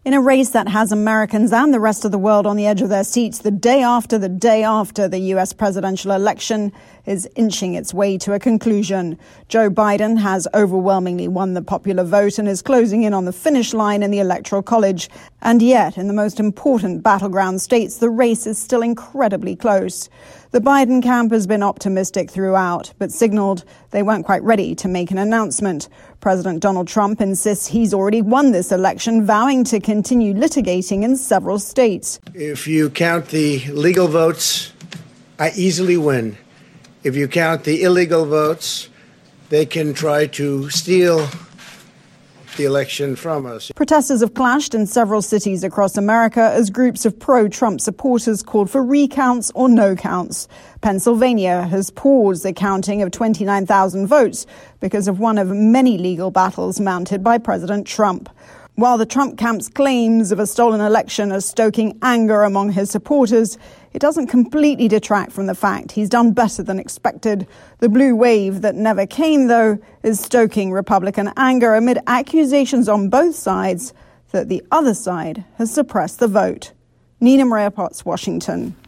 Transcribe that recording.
In a race that has Americans and the rest of the world on the edge of their seats the day after the U.S. presidential election is inching its way to a conclusion. Joe Biden has overwhelmingly won the popular vote and is closing in on the finish line in the Electoral College. And yet, in the most important battleground states, the race is still incredibly close. The Biden camp has been optimistic throughout, but signaled they weren't quite ready to make an announcement. President Donald Trump insists he's already won this election, vowing to continue litigating in several states. If you count the legal votes, I easily win. If you count the illegal votes, they can try to steal the election from us. Protesters have clashed in several cities across America as groups of pro-Trump supporters called for recounts or no counts. Pennsylvania has paused the counting of 29,000 votes because of one of many legal battles mounted by President Trump. While the Trump camp's claims of a stolen election are stoking anger among his supporters, it doesn't completely detract from the fact he's done better than expected. The blue wave that never came, though, is stoking Republican anger amid accusations on both sides that the other side has suppressed the vote. Nina Maria Potts, Washington.